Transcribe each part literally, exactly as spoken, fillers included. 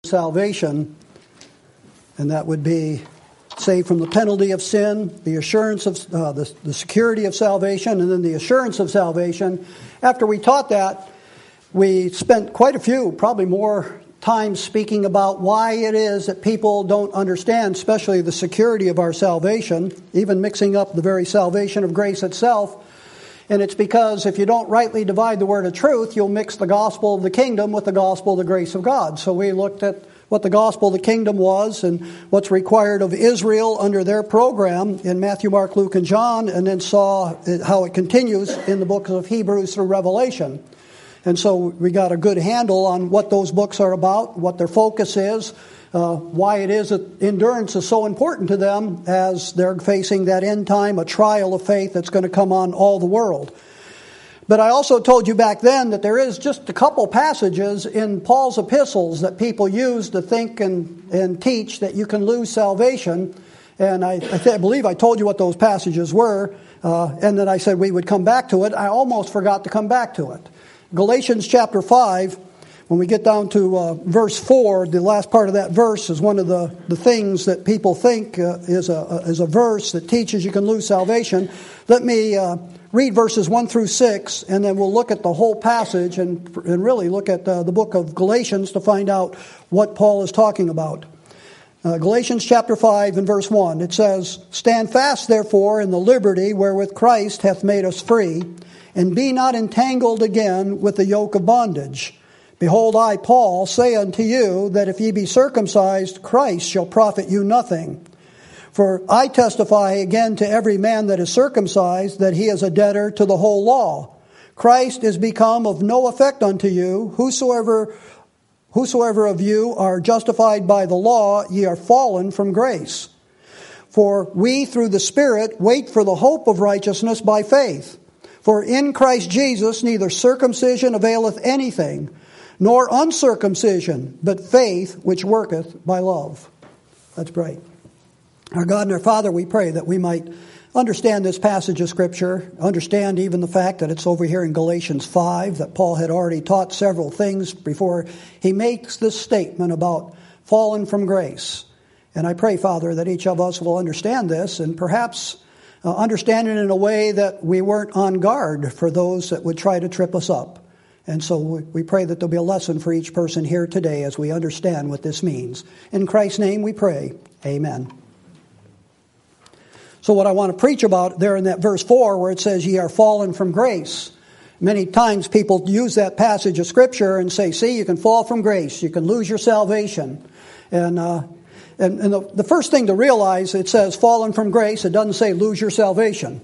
salvation, and that would be saved from the penalty of sin, the assurance of uh, the, the security of salvation, and then the assurance of salvation. After we taught that, we spent quite a few, probably more time speaking about why it is that people don't understand, especially the security of our salvation, even mixing up the very salvation of grace itself. And it's because if you don't rightly divide the word of truth, you'll mix the gospel of the kingdom with the gospel of the grace of God. So we looked at what the gospel of the kingdom was and what's required of Israel under their program in Matthew, Mark, Luke, and John, and then saw how it continues in the books of Hebrews through Revelation. And so we got a good handle on what those books are about, what their focus is, uh, why it is that endurance is so important to them as they're facing that end time, a trial of faith that's going to come on all the world. But I also told you back then that there is just a couple passages in Paul's epistles that people use to think and, and teach that you can lose salvation. And I, I, th- I believe I told you what those passages were, uh, and then I said we would come back to it. I almost forgot to come back to it. Galatians chapter five, when we get down to uh, verse four, the last part of that verse is one of the, the things that people think uh, is, a, is a verse that teaches you can lose salvation. Let me uh, read verses one through six, and then we'll look at the whole passage and, and really look at uh, the book of Galatians to find out what Paul is talking about. Uh, Galatians chapter five and verse one, it says, "Stand fast, therefore, in the liberty wherewith Christ hath made us free, and be not entangled again with the yoke of bondage. Behold, I, Paul, say unto you that if ye be circumcised, Christ shall profit you nothing. For I testify again to every man that is circumcised that he is a debtor to the whole law. Christ is become of no effect unto you. Whosoever, whosoever of you are justified by the law, ye are fallen from grace. For we through the Spirit wait for the hope of righteousness by faith. For in Christ Jesus neither circumcision availeth anything, nor uncircumcision, but faith which worketh by love." Let's pray. Our God and our Father, we pray that we might understand this passage of Scripture, understand even the fact that it's over here in Galatians five, that Paul had already taught several things before he makes this statement about falling from grace. And I pray, Father, that each of us will understand this and perhaps Uh, understand it in a way that we weren't on guard for those that would try to trip us up. And so we, we pray that there'll be a lesson for each person here today as we understand what this means. In Christ's name we pray. Amen. So what I want to preach about there in that verse four where it says, "Ye are fallen from grace." Many times people use that passage of Scripture and say, see, you can fall from grace. You can lose your salvation. And uh And, and the, the first thing to realize, it says fallen from grace. It doesn't say lose your salvation.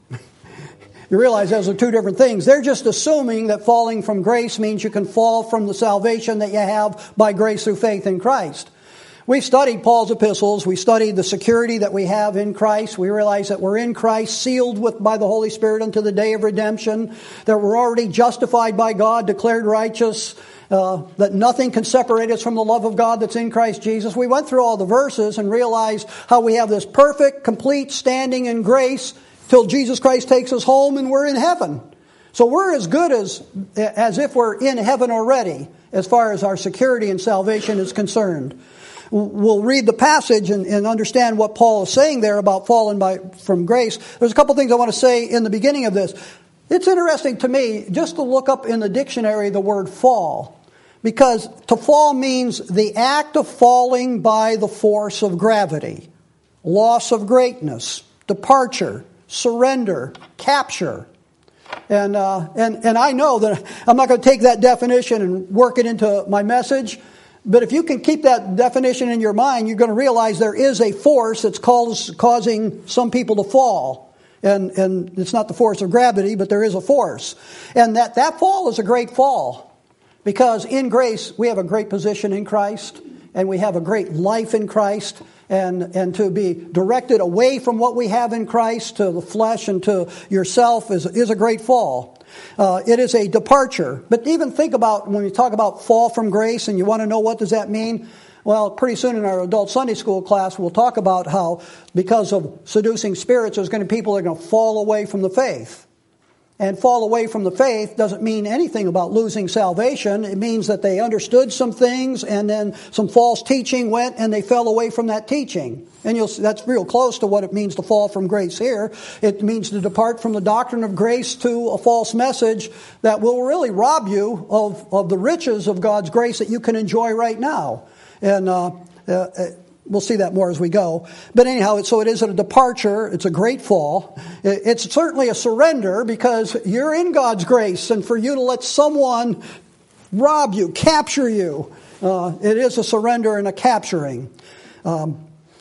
You realize those are two different things. They're just assuming that falling from grace means you can fall from the salvation that you have by grace through faith in Christ. We've studied Paul's epistles. We studied the security that we have in Christ. We realize that we're in Christ, sealed with by the Holy Spirit unto the day of redemption, that we're already justified by God, declared righteous, Uh, that nothing can separate us from the love of God that's in Christ Jesus. We went through all the verses and realized how we have this perfect, complete standing in grace till Jesus Christ takes us home and we're in heaven. So we're as good as, as if we're in heaven already as far as our security and salvation is concerned. We'll read the passage and, and understand what Paul is saying there about falling by, from grace. There's a couple things I want to say in the beginning of this. It's interesting to me just to look up in the dictionary the word fall. Because to fall means the act of falling by the force of gravity, loss of greatness, departure, surrender, capture. And uh, and and I know that I'm not going to take that definition and work it into my message. But if you can keep that definition in your mind, you're going to realize there is a force that's cause, causing some people to fall. And, and it's not the force of gravity, but there is a force. And that, that fall is a great fall. Because in grace, we have a great position in Christ, and we have a great life in Christ, and, and to be directed away from what we have in Christ to the flesh and to yourself is, is a great fall. Uh, it is a departure. But even think about when you talk about fall from grace and you want to know what does that mean? Well, pretty soon in our adult Sunday school class, we'll talk about how because of seducing spirits, there's going to be people that are going to fall away from the faith. and fall away from the faith doesn't mean anything about losing salvation. It means that they understood some things and then some false teaching went and they fell away from that teaching. And you'll see that's real close to what it means to fall from grace here. It means to depart from the doctrine of grace to a false message that will really rob you of, of the riches of God's grace that you can enjoy right now. And uh, uh, we'll see that more as we go. But anyhow, so it is a departure. It's a great fall. It's certainly a surrender because you're in God's grace. And for you to let someone rob you, capture you, uh, it is a surrender and a capturing. Um,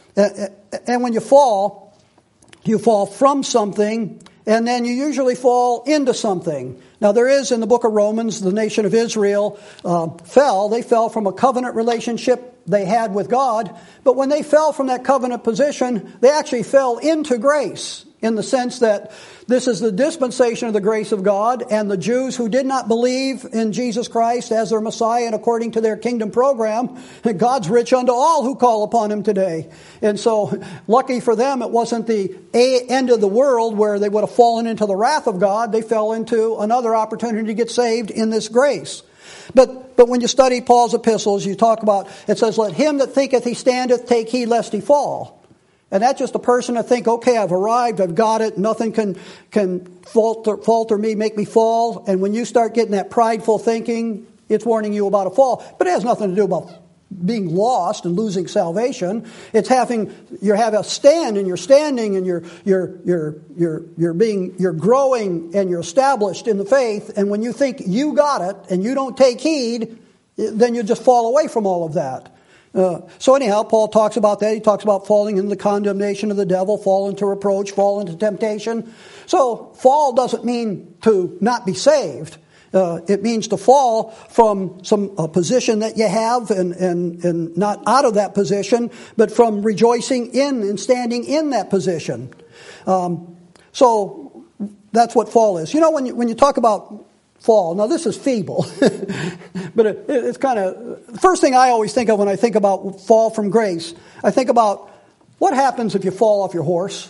and when you fall, you fall from something, and then you usually fall into something. Now, there is in the book of Romans, the nation of Israel uh, fell. They fell from a covenant relationship they had with God. But when they fell from that covenant position, they actually fell into grace in the sense that this is the dispensation of the grace of God. And the Jews who did not believe in Jesus Christ as their Messiah and according to their kingdom program, God's rich unto all who call upon him today. And so, lucky for them, it wasn't the end of the world where they would have fallen into the wrath of God. They fell into another opportunity to get saved in this grace. But but when you study Paul's epistles, you talk about, it says, let him that thinketh he standeth take heed lest he fall. And that's just a person to think, okay, I've arrived, I've got it, nothing can can falter, falter me, make me fall. And when you start getting that prideful thinking, it's warning you about a fall. But it has nothing to do about being lost and losing salvation. It's having you have a stand, and you're standing, and you're you're you're you're you're being you're growing, and you're established in the faith. And when you think you got it and you don't take heed, then you just fall away from all of that. Uh, so anyhow, Paul talks about that. He talks about falling into the condemnation of the devil, fall into reproach, fall into temptation. So fall doesn't mean to not be saved. Uh, it means to fall from some a position that you have and, and, and not out of that position, but from rejoicing in and standing in that position. Um, so that's what fall is. You know, when you, when you talk about fall, now this is feeble, but it, it's kind of, the first thing I always think of when I think about fall from grace, I think about what happens if you fall off your horse?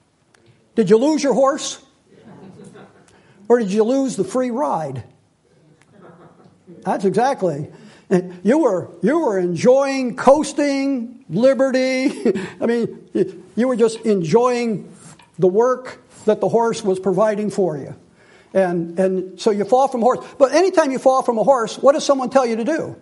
Did you lose your horse? Or did you lose the free ride? That's exactly. You were you were enjoying coasting, liberty. I mean, you were just enjoying the work that the horse was providing for you. And and so you fall from a horse. But anytime you fall from a horse, what does someone tell you to do?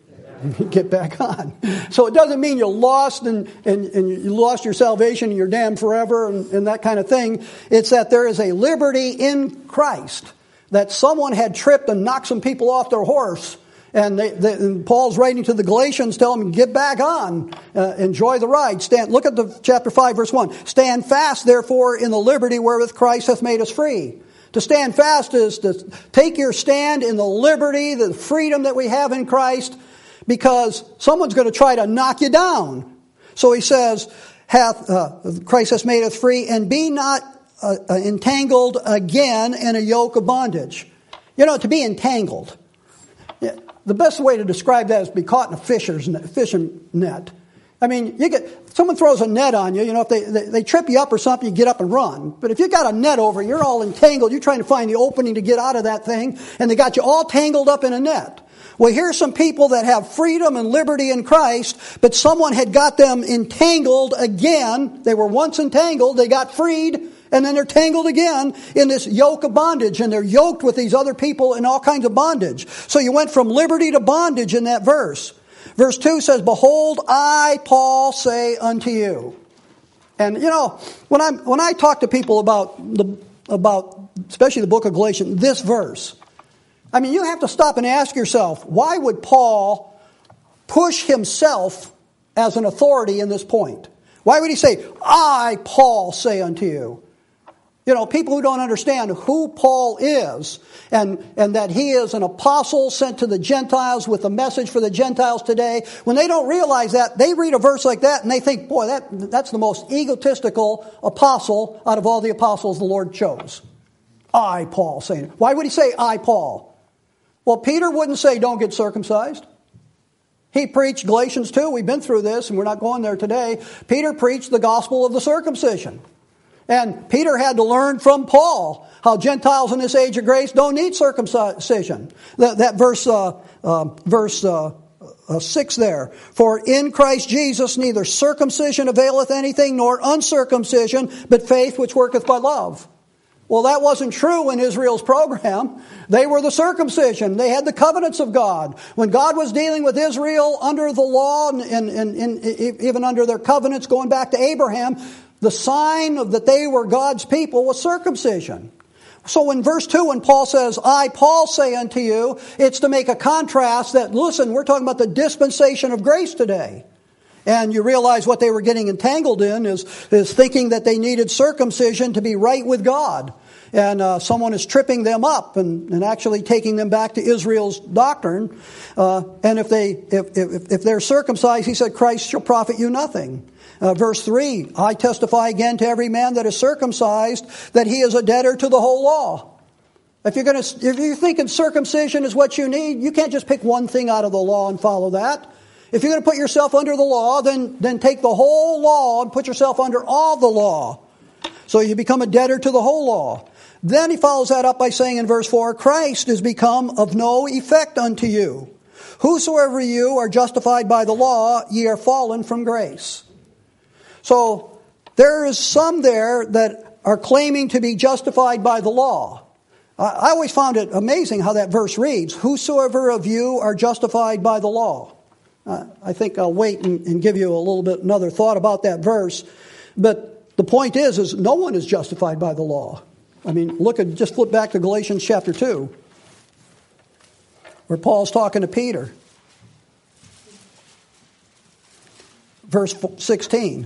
Get back on. So it doesn't mean you're lost and, and, and you lost your salvation and you're damned forever and, and that kind of thing. It's that there is a liberty in Christ. That someone had tripped and knocked some people off their horse. And, they, they, and Paul's writing to the Galatians, telling them, get back on. Uh, enjoy the ride. Stand. Look at the chapter five, verse one. Stand fast, therefore, in the liberty wherewith Christ hath made us free. To stand fast is to take your stand in the liberty, the freedom that we have in Christ, because someone's going to try to knock you down. So he says, hath uh, Christ hath made us free, and be not uh, uh, entangled again in a yoke of bondage. You know, to be entangled. Yeah, the best way to describe that is to be caught in a fisher's net, fishing net. I mean, you get someone throws a net on you. You know, if they, they they trip you up or something, you get up and run. But if you got a net over, you're all entangled. You're trying to find the opening to get out of that thing, and they got you all tangled up in a net. Well, here's some people that have freedom and liberty in Christ, but someone had got them entangled again. They were once entangled, they got freed, and then they're tangled again in this yoke of bondage, and they're yoked with these other people in all kinds of bondage. So you went from liberty to bondage in that verse. Verse two says, behold, I, Paul, say unto you. And, you know, when I'm when I talk to people about the about especially the book of Galatians, this verse, I mean, you have to stop and ask yourself, why would Paul push himself as an authority in this point? Why would he say, I, Paul, say unto you? You know, people who don't understand who Paul is and, and that he is an apostle sent to the Gentiles with a message for the Gentiles today, when they don't realize that, they read a verse like that and they think, boy, that that's the most egotistical apostle out of all the apostles the Lord chose. I, Paul, saying. Why would he say, I, Paul? Well, Peter wouldn't say, don't get circumcised. He preached Galatians two. We've been through this, and we're not going there today. Peter preached the gospel of the circumcision. And Peter had to learn from Paul how Gentiles in this age of grace don't need circumcision. That, that verse, uh, uh, verse uh, uh, six there. For in Christ Jesus neither circumcision availeth anything, nor uncircumcision, but faith which worketh by love. Well, that wasn't true in Israel's program. They were the circumcision. They had the covenants of God. When God was dealing with Israel under the law and, and, and, and even under their covenants going back to Abraham, the sign of that they were God's people was circumcision. So in verse two, when Paul says, I, Paul, say unto you, it's to make a contrast that, listen, we're talking about the dispensation of grace today. And you realize what they were getting entangled in is, is thinking that they needed circumcision to be right with God. And uh, someone is tripping them up and, and actually taking them back to Israel's doctrine. Uh, and if, they, if, if, if they're circumcised, he said, Christ shall profit you nothing. Uh, verse three, I testify again to every man that is circumcised that he is a debtor to the whole law. If you're going to, if you're thinking circumcision is what you need, you can't just pick one thing out of the law and follow that. If you're going to put yourself under the law, then, then take the whole law and put yourself under all the law. So you become a debtor to the whole law. Then he follows that up by saying in verse four, Christ is become of no effect unto you. Whosoever you are justified by the law, ye are fallen from grace. So there is some there that are claiming to be justified by the law. I always found it amazing how that verse reads, whosoever of you are justified by the law. Uh, I think I'll wait and, and give you a little bit another thought about that verse. But the point is, is no one is justified by the law. I mean, look at, just flip back to Galatians chapter two, where Paul's talking to Peter. Verse sixteen.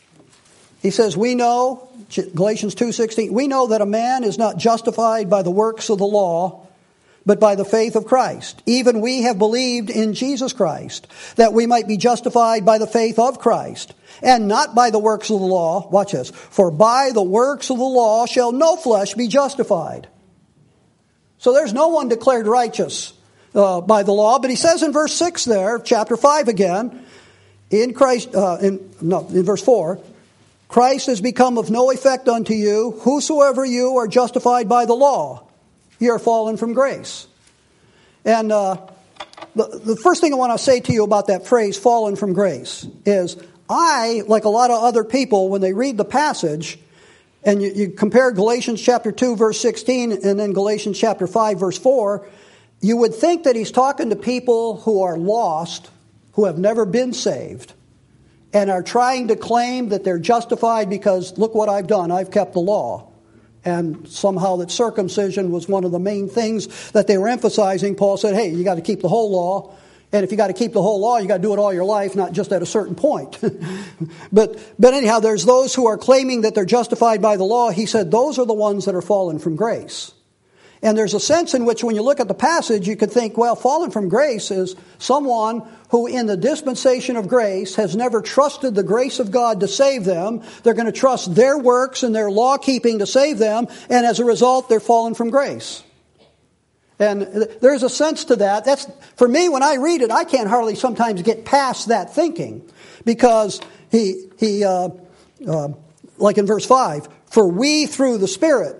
He says, we know, Galatians two sixteen, we know that a man is not justified by the works of the law, but by the faith of Christ. Even we have believed in Jesus Christ, that we might be justified by the faith of Christ, and not by the works of the law. Watch this. For by the works of the law shall no flesh be justified. So there's no one declared righteous uh, by the law. But he says in verse six there, chapter five again, in Christ, uh, in, no, in verse four, Christ has become of no effect unto you. Whosoever you are justified by the law, ye are fallen from grace. And uh, the, the first thing I want to say to you about that phrase, fallen from grace, is I, like a lot of other people, when they read the passage, and you, you compare Galatians chapter two, verse sixteen, and then Galatians chapter five, verse four, you would think that he's talking to people who are lost, who have never been saved, and are trying to claim that they're justified because, look what I've done, I've kept the law. And somehow that circumcision was one of the main things that they were emphasizing. Paul said, hey, you got to keep the whole law. And if you got to keep the whole law, you got to do it all your life, not just at a certain point. but but anyhow, there's those who are claiming that they're justified by the law. He said those are the ones that are fallen from grace. And there's a sense in which when you look at the passage, you could think, well, fallen from grace is someone who in the dispensation of grace has never trusted the grace of God to save them. They're going to trust their works and their law keeping to save them. And as a result, they're fallen from grace. And there's a sense to that. That's, for me, when I read it, I can't hardly sometimes get past that thinking. Because he, he uh, uh, like in verse five, for we through the Spirit.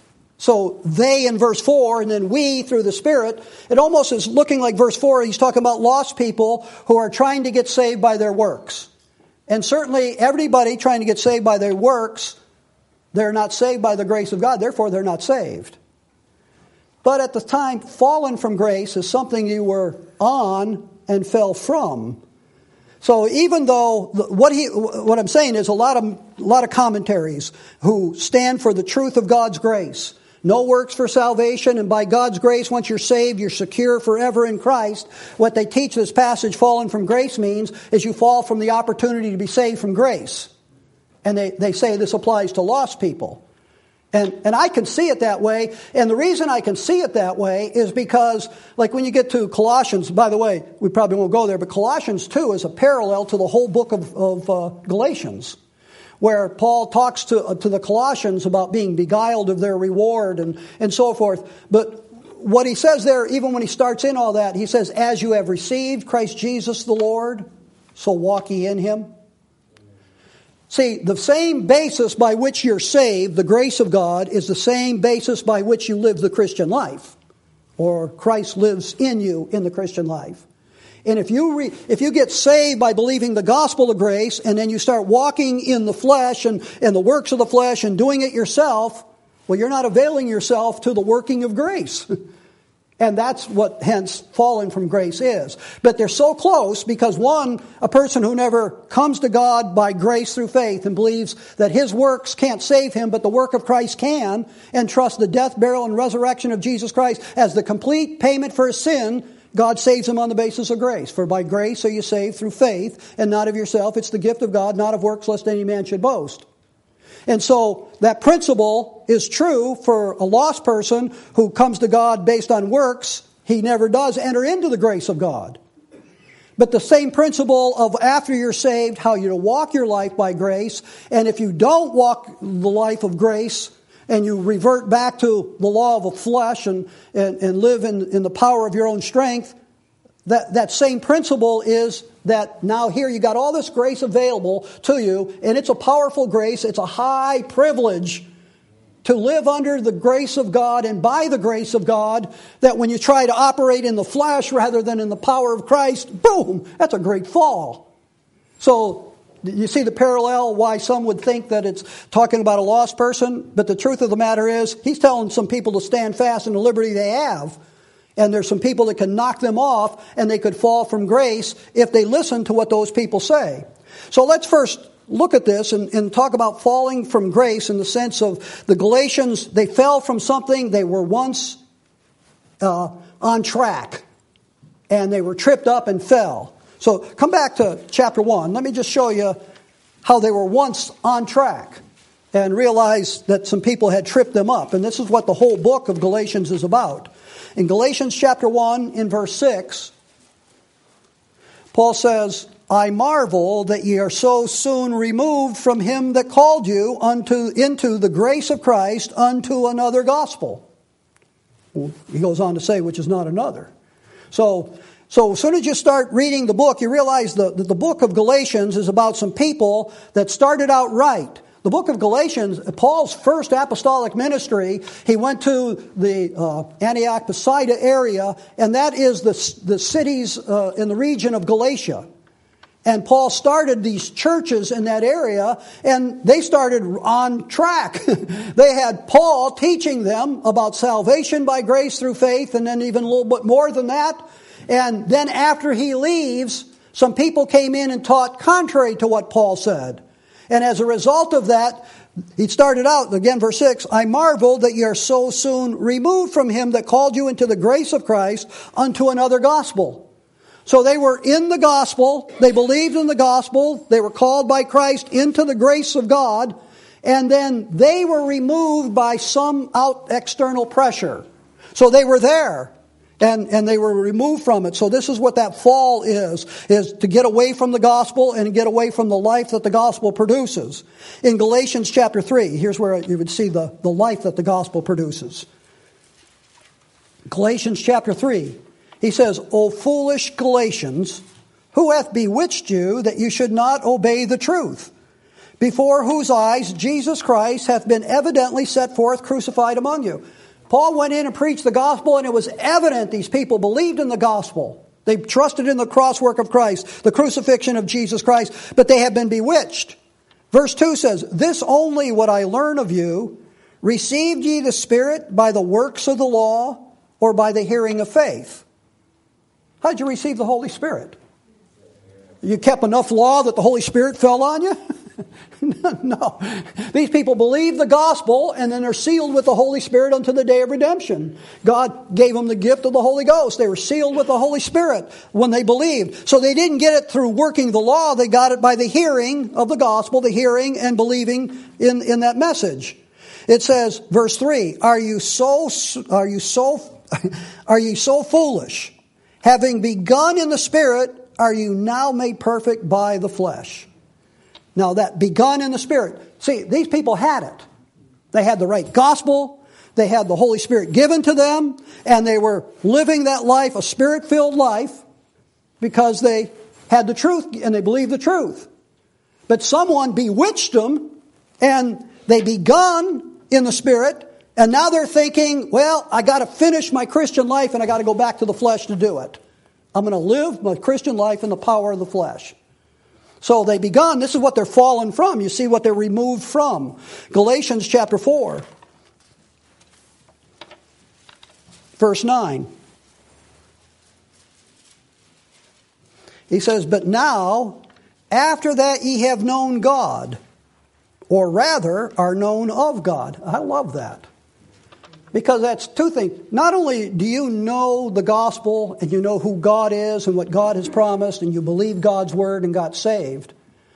So they in verse four, and then we through the Spirit. It almost is looking like verse four, he's talking about lost people who are trying to get saved by their works. And certainly everybody trying to get saved by their works, they're not saved by the grace of God, therefore they're not saved. But at the time, fallen from grace is something you were on and fell from. So even though what he, what I'm saying is a lot of a lot of commentaries who stand for the truth of God's grace. No works for salvation, and by God's grace, once you're saved, you're secure forever in Christ. What they teach this passage, fallen from grace, means is you fall from the opportunity to be saved from grace. And they, they say this applies to lost people. And, and I can see it that way. And the reason I can see it that way is because, like when you get to Colossians, by the way, we probably won't go there, but Colossians two is a parallel to the whole book of, of uh, Galatians, where Paul talks to, uh, to the Colossians about being beguiled of their reward and, and so forth. But what he says there, even when he starts in all that, he says, as you have received Christ Jesus the Lord, so walk ye in him. See, the same basis by which you're saved, the grace of God, is the same basis by which you live the Christian life, or Christ lives in you in the Christian life. And if you re, if you get saved by believing the gospel of grace, and then you start walking in the flesh and, and the works of the flesh and doing it yourself, well, you're not availing yourself to the working of grace. And that's what, hence, falling from grace is. But they're so close because, one, a person who never comes to God by grace through faith and believes that his works can't save him, but the work of Christ can, and trusts the death, burial, and resurrection of Jesus Christ as the complete payment for his sin, God saves him on the basis of grace. For by grace are you saved through faith, and not of yourself. It's the gift of God, not of works, lest any man should boast. And so that principle is true for a lost person who comes to God based on works. He never does enter into the grace of God. But the same principle of after you're saved, how you walk your life by grace, and if you don't walk the life of grace and you revert back to the law of the flesh and, and, and live in, in the power of your own strength, that, that same principle is that now here you got all this grace available to you, and it's a powerful grace. It's a high privilege to live under the grace of God and by the grace of God, that when you try to operate in the flesh rather than in the power of Christ, boom, that's a great fall. So you see the parallel why some would think that it's talking about a lost person, but the truth of the matter is he's telling some people to stand fast in the liberty they have. And there's some people that can knock them off, and they could fall from grace if they listen to what those people say. So let's first look at this and, and talk about falling from grace in the sense of the Galatians. They fell from something they were once uh, on track, and they were tripped up and fell. So come back to chapter one. Let me just show you how they were once on track and realize that some people had tripped them up. And this is what the whole book of Galatians is about. In Galatians chapter one, in verse six, Paul says, I marvel that ye are so soon removed from him that called you unto into the grace of Christ unto another gospel. Well, he goes on to say, which is not another. So, so as soon as you start reading the book, you realize that the book of Galatians is about some people that started out right. The book of Galatians, Paul's first apostolic ministry, he went to the uh, Antioch Pisidia area, and that is the, the cities uh, in the region of Galatia. And Paul started these churches in that area, and they started on track. They had Paul teaching them about salvation by grace through faith, and then even a little bit more than that. And then after he leaves, some people came in and taught contrary to what Paul said. And as a result of that, he started out, again, verse six, I marvel that ye are so soon removed from him that called you into the grace of Christ unto another gospel. So they were in the gospel, they believed in the gospel, they were called by Christ into the grace of God, and then they were removed by some out external pressure. So they were there. And, and they were removed from it. So this is what that fall is, is to get away from the gospel and get away from the life that the gospel produces. In Galatians chapter three, here's where you would see the, the life that the gospel produces. Galatians chapter three, he says, O foolish Galatians, who hath bewitched you that you should not obey the truth? Before whose eyes Jesus Christ hath been evidently set forth crucified among you. Paul went in and preached the gospel, and it was evident these people believed in the gospel. They trusted in the cross work of Christ, the crucifixion of Jesus Christ, but they have been bewitched. Verse two says, This only would I learn of you, received ye the Spirit by the works of the law, or by the hearing of faith? How did you receive the Holy Spirit? You kept enough law that the Holy Spirit fell on you? No. These people believe the gospel, and then they're sealed with the Holy Spirit unto the day of redemption. God gave them the gift of the Holy Ghost. They were sealed with the Holy Spirit when they believed. So they didn't get it through working the law. They got it by the hearing of the gospel, the hearing and believing in, in that message. It says, verse three, Are you so, are you so, are you so foolish? Having begun in the Spirit, are you now made perfect by the flesh? Now that begun in the Spirit. See, these people had it. They had the right gospel. They had the Holy Spirit given to them. And they were living that life, a Spirit-filled life, because they had the truth and they believed the truth. but someone bewitched them, and they begun in the Spirit, and now they're thinking, well, I got to finish my Christian life, and I got to go back to the flesh to do it. I'm going to live my Christian life in the power of the flesh. So they begun, this is what they're fallen from. You see what they're removed from. Galatians chapter four, verse nine. He says, but now, after that ye have known God, or rather are known of God. I love that. Because that's two things. Not only do you know the gospel and you know who God is and what God has promised and you believe God's word and got saved,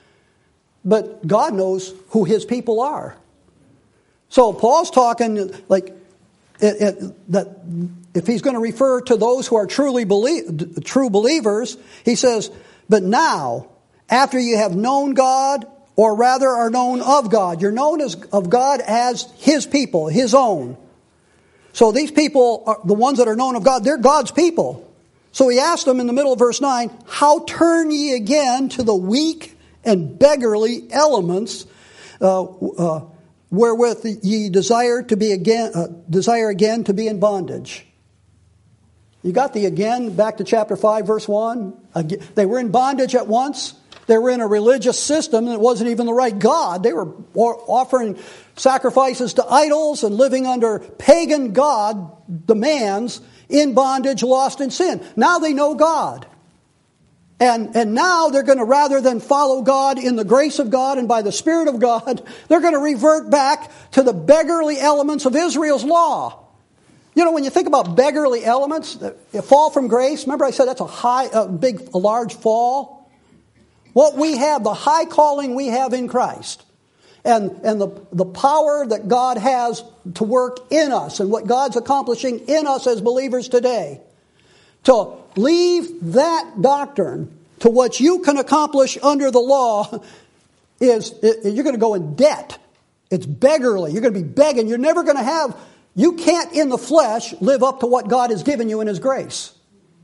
but God knows who his people are. So Paul's talking like it, it, that if he's going to refer to those who are truly believe, true believers, he says, but now, after you have known God, or rather are known of God, you're known as of God as his people, his own. So these people, are the ones that are known of God, they're God's people. So he asked them in the middle of verse nine, how turn ye again to the weak and beggarly elements uh, uh, wherewith ye desire to be again, uh, desire again to be in bondage? You got the again back to chapter five, verse one. Again, they were in bondage at once. They were in a religious system that wasn't even the right God. They were offering sacrifices to idols and living under pagan God demands, in bondage, lost in sin. Now they know God. And, and now they're going to, rather than follow God in the grace of God and by the Spirit of God, they're going to revert back to the beggarly elements of Israel's law. You know, when you think about beggarly elements, a fall from grace, remember I said that's a high, a big, a large fall? What we have, the high calling we have in Christ, and, and the, the power that God has to work in us, and what God's accomplishing in us as believers today, to leave that doctrine to what you can accomplish under the law is, it, you're going to go in debt. It's beggarly. You're going to be begging. You're never going to have, you can't in the flesh live up to what God has given you in his grace.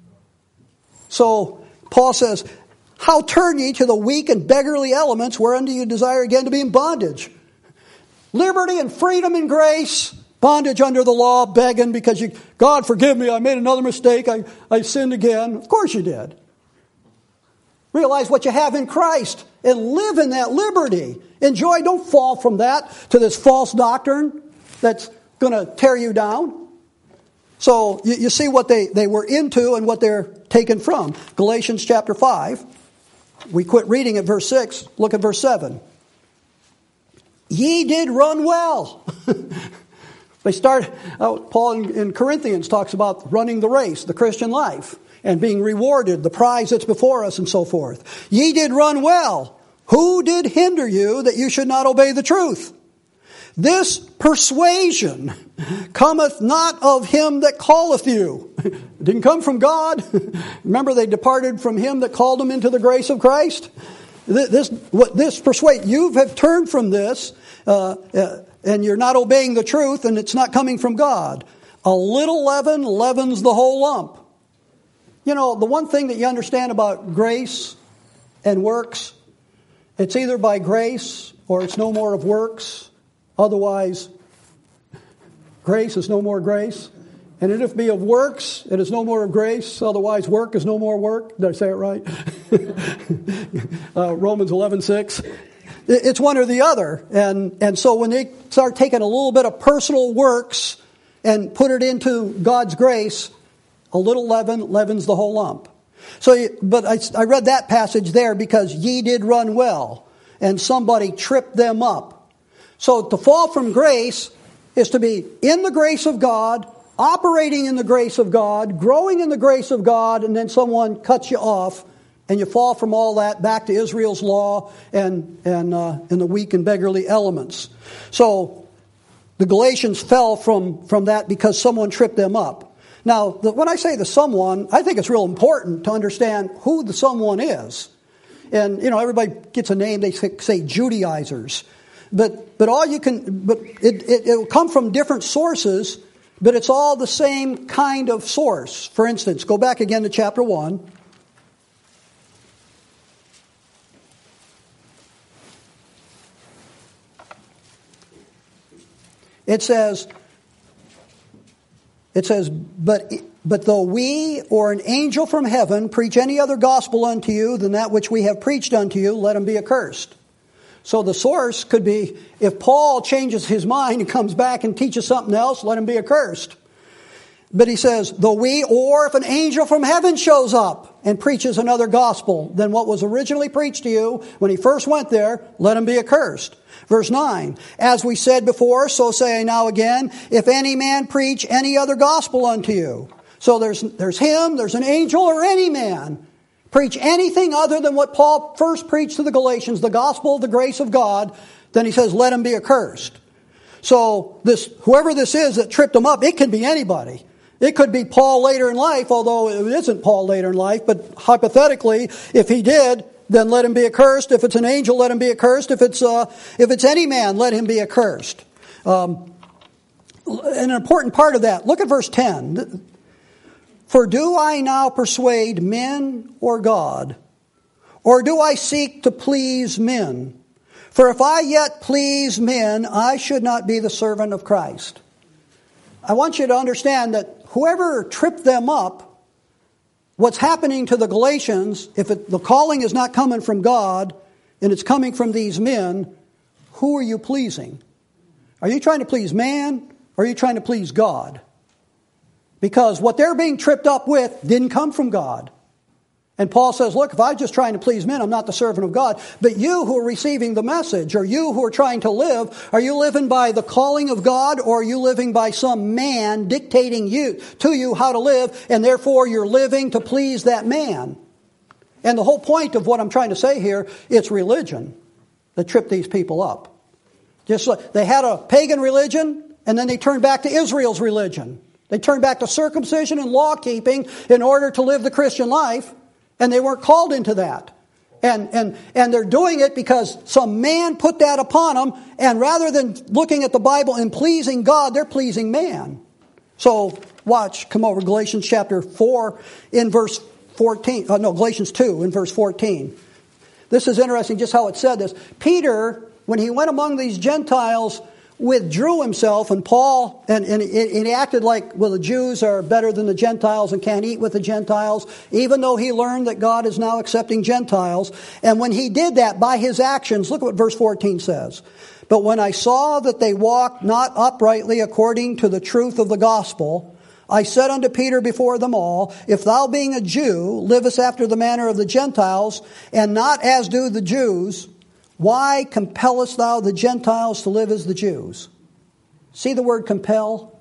So Paul says, how turn ye to the weak and beggarly elements whereunto you desire again to be in bondage? Liberty and freedom and grace, bondage under the law, begging because you, God forgive me, I made another mistake, I, I sinned again. Of course you did. Realize what you have in Christ and live in that liberty. Enjoy, don't fall from that to this false doctrine that's going to tear you down. So you, you see what they, they were into and what they're taken from. Galatians chapter five. We quit reading at verse six. Look at verse seven. Ye did run well. They start, uh, Paul in, in Corinthians talks about running the race, the Christian life, and being rewarded, the prize that's before us and so forth. Ye did run well. Who did hinder you that you should not obey the truth? This persuasion cometh not of him that calleth you. It didn't come from God. Remember, they departed from him that called them into the grace of Christ. This, what this persuade you have turned from this, uh, uh, and you're not obeying the truth, and it's not coming from God. A little leaven leavens the whole lump. You know, the one thing that you understand about grace and works, it's either by grace or it's no more of works. Otherwise, grace is no more grace. And if it be of works, it is no more of grace. Otherwise, work is no more work. Did I say it right? uh, Romans eleven six. It's one or the other. And, and so when they start taking a little bit of personal works and put it into God's grace, a little leaven leavens the whole lump. So, but I, I read that passage there because ye did run well, and somebody tripped them up. So to fall from grace is to be in the grace of God, operating in the grace of God, growing in the grace of God, and then someone cuts you off, and you fall from all that back to Israel's law and and uh, and the weak and beggarly elements. So the Galatians fell from, from that because someone tripped them up. Now, the, when I say the someone, I think it's real important to understand who the someone is. And, you know, everybody gets a name, they say Judaizers. But but all you can, but it, it, it will come from different sources, but it's all the same kind of source. For instance, go back again to chapter one. It says, it says, but but though we or an angel from heaven preach any other gospel unto you than that which we have preached unto you, let him be accursed. So the source could be, if Paul changes his mind and comes back and teaches something else, let him be accursed. But he says, though we, or if an angel from heaven shows up and preaches another gospel than what was originally preached to you when he first went there, let him be accursed. Verse nine, as we said before, so say I now again, if any man preach any other gospel unto you. So there's, there's him, there's an angel, or any man. Preach anything other than what Paul first preached to the Galatians, the gospel of the grace of God, then he says, let him be accursed. So this, whoever this is that tripped him up, it can be anybody. It could be Paul later in life, although it isn't Paul later in life, but hypothetically, if he did, then let him be accursed. If it's an angel, let him be accursed. If it's uh, if it's any man, let him be accursed. Um, an important part of that, look at verse ten. For do I now persuade men or God? Or do I seek to please men? For if I yet please men, I should not be the servant of Christ. I want you to understand that whoever tripped them up, what's happening to the Galatians, if it, the calling is not coming from God and it's coming from these men, who are you pleasing? Are you trying to please man or are you trying to please God? Because what they're being tripped up with didn't come from God. And Paul says, look, if I'm just trying to please men, I'm not the servant of God. But you who are receiving the message, or you who are trying to live, are you living by the calling of God, or are you living by some man dictating you to you how to live, and therefore you're living to please that man? And the whole point of what I'm trying to say here, it's religion that tripped these people up. Just like they had a pagan religion, and then they turned back to Israel's religion. They turned back to circumcision and law-keeping in order to live the Christian life. And they weren't called into that. And, and, and they're doing it because some man put that upon them. And rather than looking at the Bible and pleasing God, they're pleasing man. So watch, come over Galatians chapter four in verse fourteen. Uh, no, Galatians two in verse fourteen. This is interesting just how it said this. Peter, when he went among these Gentiles, withdrew himself, and Paul, and, and he acted like, well, the Jews are better than the Gentiles and can't eat with the Gentiles, even though he learned that God is now accepting Gentiles. And when he did that by his actions, look at what verse fourteen says. But when I saw that they walked not uprightly according to the truth of the gospel, I said unto Peter before them all, if thou being a Jew livest after the manner of the Gentiles, and not as do the Jews, why compellest thou the Gentiles to live as the Jews? See the word compel?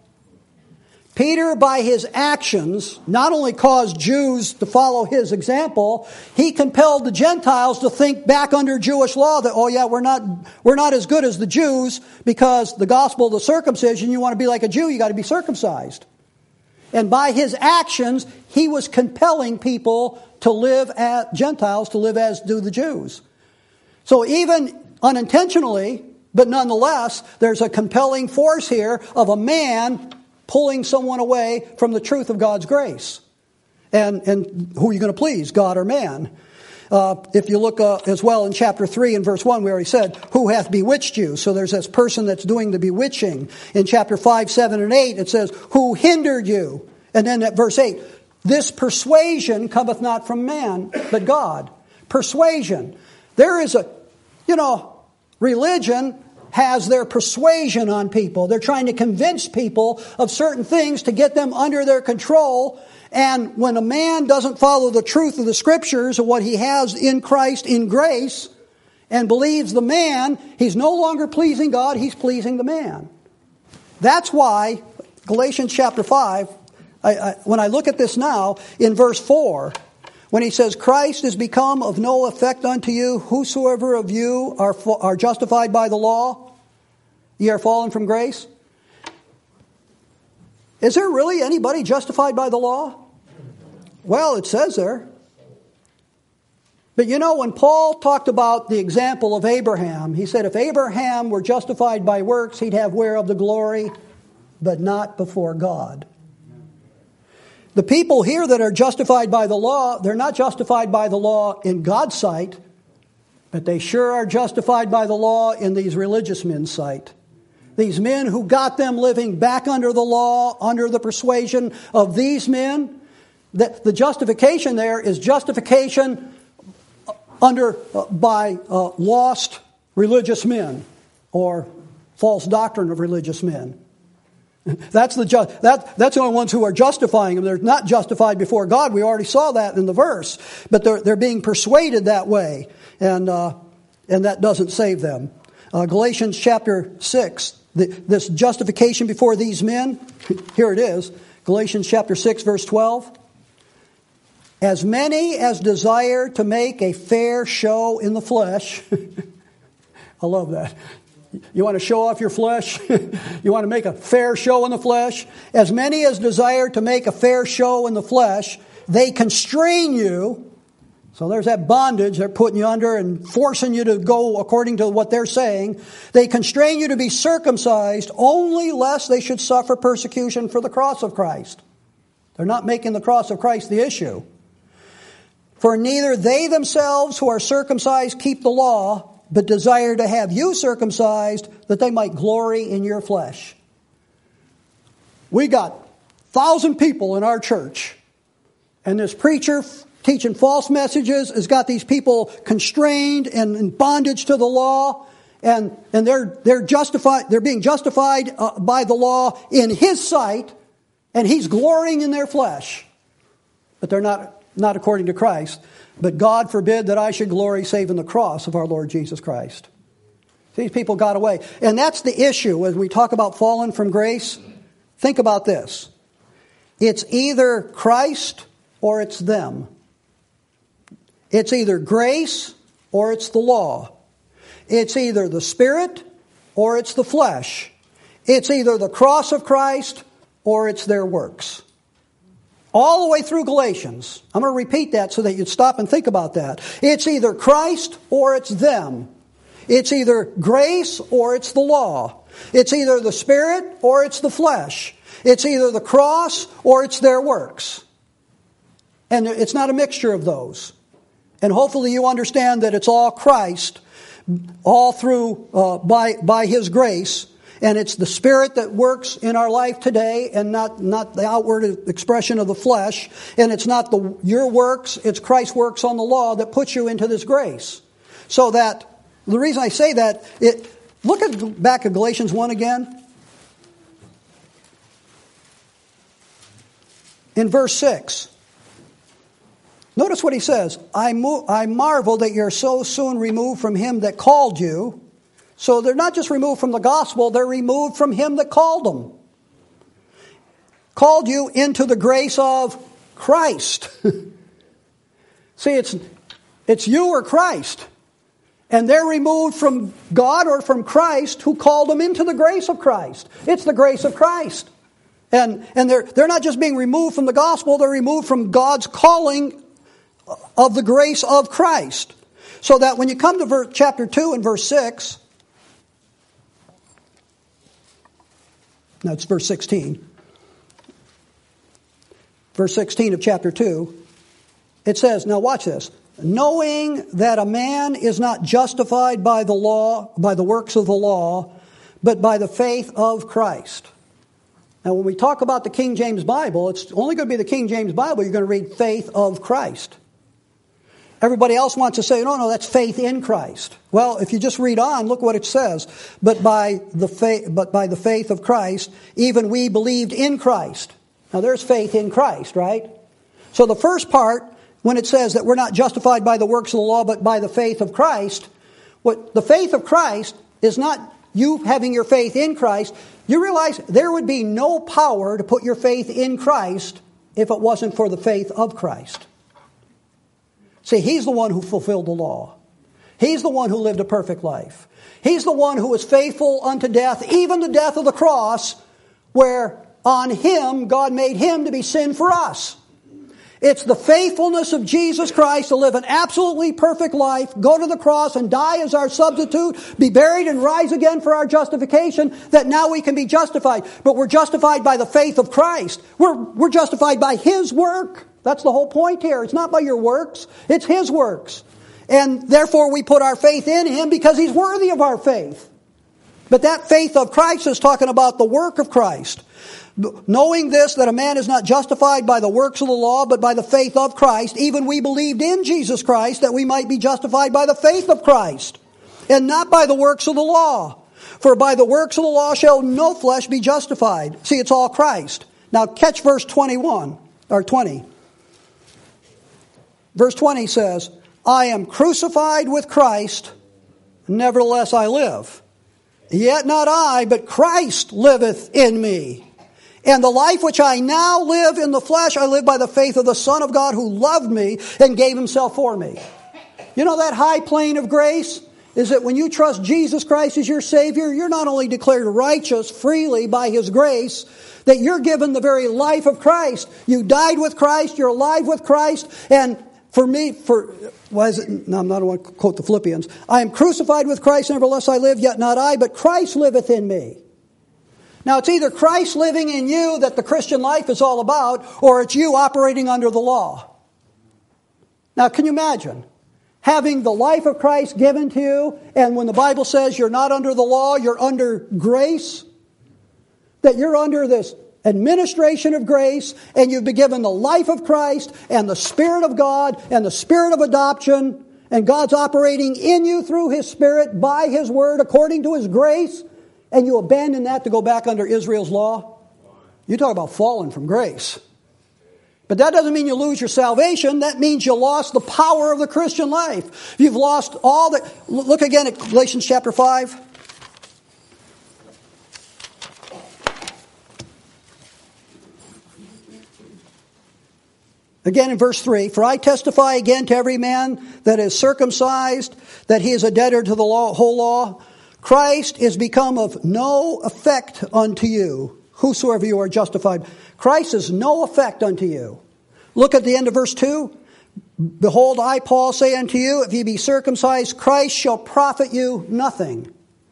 Peter, by his actions, not only caused Jews to follow his example, he compelled the Gentiles to think back under Jewish law that, oh yeah, we're not, we're not as good as the Jews because the gospel of the circumcision, you want to be like a Jew, you got to be circumcised. And by his actions, he was compelling people to live as Gentiles, to live as do the Jews. So even unintentionally, but nonetheless, there's a compelling force here of a man pulling someone away from the truth of God's grace. And, and who are you going to please, God or man? Uh, if you look uh, as well in chapter three and verse one, we already said, who hath bewitched you? So there's this person that's doing the bewitching. In chapter five, seven, and eight, it says, who hindered you? And then at verse eight, this persuasion cometh not from man, but God. Persuasion. There is a, you know, religion has their persuasion on people. They're trying to convince people of certain things to get them under their control. And when a man doesn't follow the truth of the Scriptures and what he has in Christ in grace and believes the man, he's no longer pleasing God, he's pleasing the man. That's why Galatians chapter five, I, I, when I look at this now, in verse four, when he says, Christ is become of no effect unto you, whosoever of you are, are justified by the law, ye are fallen from grace. Is there really anybody justified by the law? Well, it says there. But you know, when Paul talked about the example of Abraham, he said if Abraham were justified by works, he'd have whereof the glory, but not before God. The people here that are justified by the law, they're not justified by the law in God's sight, but they sure are justified by the law in these religious men's sight. these men who got them living back under the law, under the persuasion of these men. The, the justification there is justification under uh, by uh, lost religious men or false doctrine of religious men. That's the ju- that that's the only ones who are justifying them. They're not justified before God. We already saw that in the verse, but they're they're being persuaded that way, and uh, and that doesn't save them. Uh, Galatians chapter six, the, this justification before these men. Here it is, Galatians chapter six, verse twelve. As many as desire to make a fair show in the flesh. I love that. You want to show off your flesh? You want to make a fair show in the flesh? As many as desire to make a fair show in the flesh, they constrain you. So there's that bondage they're putting you under and forcing you to go according to what they're saying. They constrain you to be circumcised only lest they should suffer persecution for the cross of Christ. They're not making the cross of Christ the issue. For neither they themselves who are circumcised keep the law, but desire to have you circumcised, that they might glory in your flesh. We got a thousand people in our church, and this preacher teaching false messages has got these people constrained and in bondage to the law, and, and they're they're justified. They're being justified uh, by the law in his sight, and he's glorying in their flesh, but they're not not according to Christ. But God forbid that I should glory save in the cross of our Lord Jesus Christ. These people got away. And that's the issue when we talk about fallen from grace. Think about this. It's either Christ or it's them. It's either grace or it's the law. It's either the Spirit or it's the flesh. It's either the cross of Christ or it's their works. All the way through Galatians. I'm going to repeat that so that you'd stop and think about that. It's either Christ or it's them. It's either grace or it's the law. It's either the Spirit or it's the flesh. It's either the cross or it's their works. And it's not a mixture of those. And hopefully you understand that it's all Christ, all through uh, by by His grace. And it's the Spirit that works in our life today and not, not the outward expression of the flesh. And it's not the your works, it's Christ's works on the law that puts you into this grace. So that, the reason I say that, it look at back at Galatians one again. In verse six. Notice what he says. I, mo- I marvel that you're so soon removed from him that called you. So they're not just removed from the gospel, they're removed from him that called them. Called you into the grace of Christ. See, it's it's you or Christ. And they're removed from God or from Christ who called them into the grace of Christ. It's the grace of Christ. And, and they're, they're not just being removed from the gospel, they're removed from God's calling of the grace of Christ. So that when you come to verse, chapter two and verse six... No, it's verse sixteen. Verse sixteen of chapter two. It says, now watch this. Knowing that a man is not justified by the law, by the works of the law, but by the faith of Christ. Now when we talk about the King James Bible, it's only going to be the King James Bible. You're going to read faith of Christ. Everybody else wants to say, no, no, that's faith in Christ. Well, if you just read on, look what it says. But by the faith, but by the faith of Christ, even we believed in Christ. Now there's faith in Christ, right? So the first part, when it says that we're not justified by the works of the law, but by the faith of Christ, what the faith of Christ is not you having your faith in Christ. You realize there would be no power to put your faith in Christ if it wasn't for the faith of Christ. See, He's the one who fulfilled the law. He's the one who lived a perfect life. He's the one who was faithful unto death, even the death of the cross, where on Him, God made Him to be sin for us. It's the faithfulness of Jesus Christ to live an absolutely perfect life, go to the cross and die as our substitute, be buried and rise again for our justification, that now we can be justified. But we're justified by the faith of Christ. We're, we're justified by His work. That's the whole point here. It's not by your works. It's His works. And therefore we put our faith in Him because He's worthy of our faith. But that faith of Christ is talking about the work of Christ. Knowing this, that a man is not justified by the works of the law, but by the faith of Christ, even we believed in Jesus Christ, that we might be justified by the faith of Christ, and not by the works of the law. For by the works of the law shall no flesh be justified. See, it's all Christ. Now catch verse twenty-one, or twenty. Verse twenty says, I am crucified with Christ, nevertheless I live. Yet not I, but Christ liveth in me. And the life which I now live in the flesh, I live by the faith of the Son of God who loved me and gave himself for me. You know that high plane of grace is that when you trust Jesus Christ as your Savior, you're not only declared righteous freely by his grace, that you're given the very life of Christ. You died with Christ, you're alive with Christ, and for me, for why is it? No, I'm not going to quote the Philippians. I am crucified with Christ, nevertheless I live, yet not I, but Christ liveth in me. Now, it's either Christ living in you that the Christian life is all about, or it's you operating under the law. Now, can you imagine having the life of Christ given to you, and when the Bible says you're not under the law, you're under grace, that you're under this administration of grace, and you've been given the life of Christ and the Spirit of God and the Spirit of adoption, and God's operating in you through his Spirit by his word according to his grace, and you abandon that to go back under Israel's law? You talk about falling from grace. But that doesn't mean you lose your salvation. That means you lost the power of the Christian life. You've lost all the... Look again at Galatians chapter five. Again in verse three, for I testify again to every man that is circumcised, that he is a debtor to the law, whole law. Christ is become of no effect unto you, whosoever you are justified. Christ is no effect unto you. Look at the end of verse two. Behold, I, Paul, say unto you, if ye be circumcised, Christ shall profit you nothing.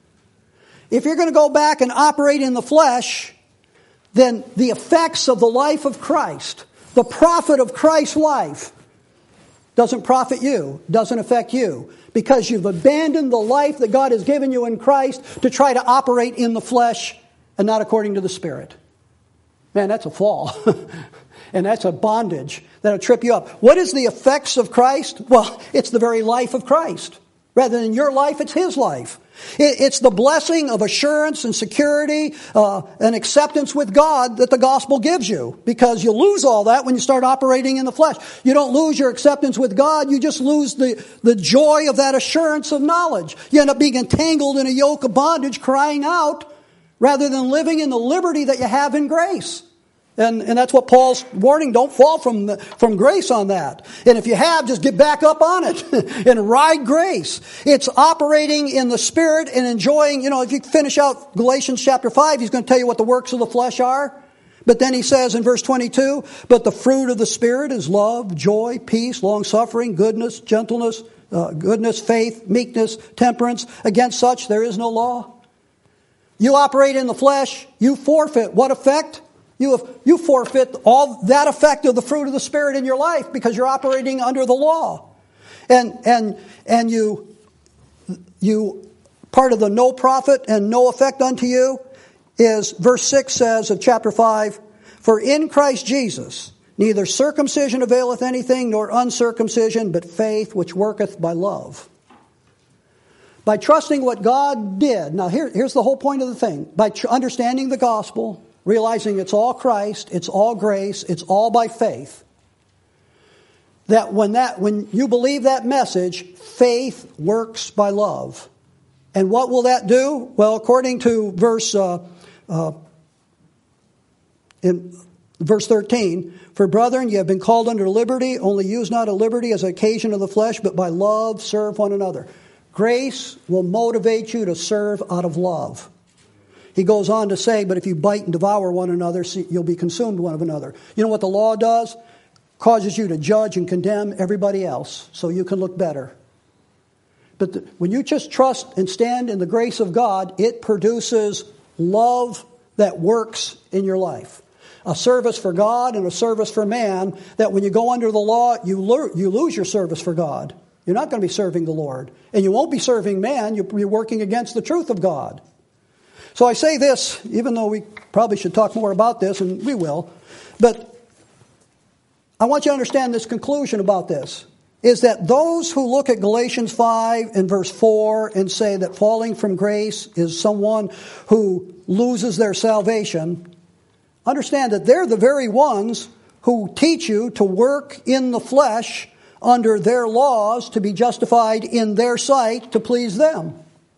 If you're going to go back and operate in the flesh, then the effects of the life of Christ, the profit of Christ's life, doesn't profit you, doesn't affect you, because you've abandoned the life that God has given you in Christ to try to operate in the flesh and not according to the Spirit. Man, that's a fall. And that's a bondage that'll trip you up. What is the effects of Christ? Well, it's the very life of Christ. Rather than your life, it's his life. It's the blessing of assurance and security uh, and acceptance with God that the gospel gives you. Because you lose all that when you start operating in the flesh. You don't lose your acceptance with God. You just lose the, the joy of that assurance of knowledge. You end up being entangled in a yoke of bondage, crying out, rather than living in the liberty that you have in grace. And, and that's what Paul's warning, don't fall from the, from grace on that. And if you have, just get back up on it and ride grace. It's operating in the Spirit and enjoying, you know, if you finish out Galatians chapter five, he's going to tell you what the works of the flesh are. But then he says in verse twenty-two, but the fruit of the Spirit is love, joy, peace, long-suffering, goodness, gentleness, uh, goodness, faith, meekness, temperance. Against such there is no law. You operate in the flesh, you forfeit what effect? You have, you forfeit all that effect of the fruit of the Spirit in your life because you're operating under the law. And and and you you part of the no profit and no effect unto you is verse six says of chapter five, for in Christ Jesus neither circumcision availeth anything nor uncircumcision, but faith which worketh by love. By trusting what God did. Now here, here's the whole point of the thing. By tr- understanding the gospel, realizing it's all Christ, it's all grace, it's all by faith. That when that when you believe that message, faith works by love. And what will that do? Well, according to verse uh, uh, in verse thirteen, for brethren, ye have been called under liberty, only use not a liberty as an occasion of the flesh, but by love serve one another. Grace will motivate you to serve out of love. He goes on to say, but if you bite and devour one another, you'll be consumed one of another. You know what the law does? Causes you to judge and condemn everybody else so you can look better. But the, when you just trust and stand in the grace of God, it produces love that works in your life. A service for God and a service for man, that when you go under the law, you, lo- you lose your service for God. You're not going to be serving the Lord. And you won't be serving man. You're, you're working against the truth of God. So I say this, even though we probably should talk more about this, and we will, but I want you to understand this conclusion about this, is that those who look at Galatians five and verse four and say that falling from grace is someone who loses their salvation, understand that they're the very ones who teach you to work in the flesh under their laws to be justified in their sight to please them.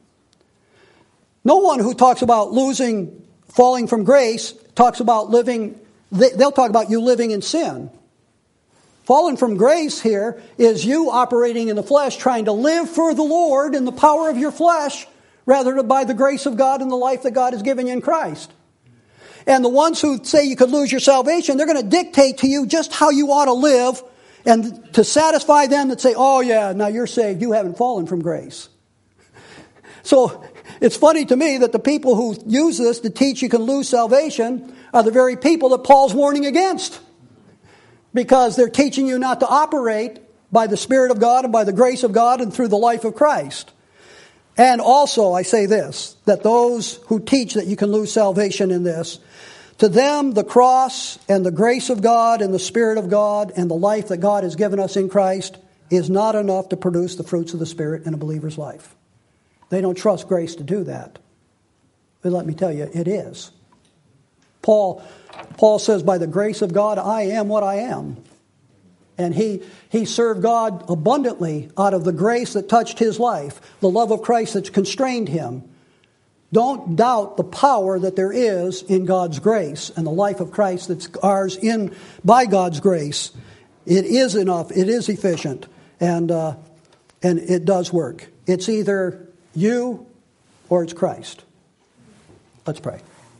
No one who talks about losing, falling from grace, talks about living, they'll talk about you living in sin. Fallen from grace here is you operating in the flesh, trying to live for the Lord in the power of your flesh, rather than by the grace of God and the life that God has given you in Christ. And the ones who say you could lose your salvation, they're going to dictate to you just how you ought to live, and to satisfy them that say, oh yeah, now you're saved, you haven't fallen from grace. So it's funny to me that the people who use this to teach you can lose salvation are the very people that Paul's warning against. Because they're teaching you not to operate by the Spirit of God and by the grace of God and through the life of Christ. And also, I say this, that those who teach that you can lose salvation in this, to them the cross and the grace of God and the Spirit of God and the life that God has given us in Christ is not enough to produce the fruits of the Spirit in a believer's life. They don't trust grace to do that. But let me tell you, it is. Paul Paul says, by the grace of God, I am what I am. And he, he served God abundantly out of the grace that touched his life, the love of Christ that's constrained him. Don't doubt the power that there is in God's grace and the life of Christ that's ours in by God's grace. It is enough. It is efficient. And, uh, and it does work. It's either you or it's Christ. Let's pray.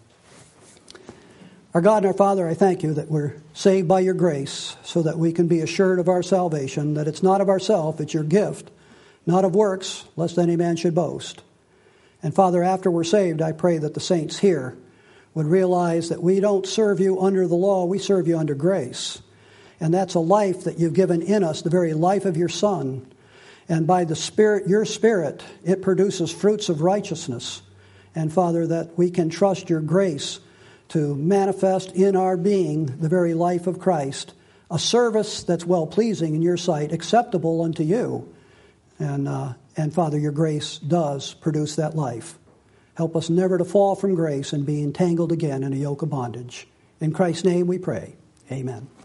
Our God and our Father, I thank you that we're saved by your grace so that we can be assured of our salvation, that it's not of ourselves, it's your gift, not of works, lest any man should boast. And Father, after we're saved, I pray that the saints here would realize that we don't serve you under the law, we serve you under grace. And that's a life that you've given in us, the very life of your Son. And by the Spirit, your Spirit, it produces fruits of righteousness. And Father, that we can trust your grace to manifest in our being the very life of Christ, a service that's well-pleasing in your sight, acceptable unto you. And, uh, and Father, your grace does produce that life. Help us never to fall from grace and be entangled again in a yoke of bondage. In Christ's name we pray. Amen.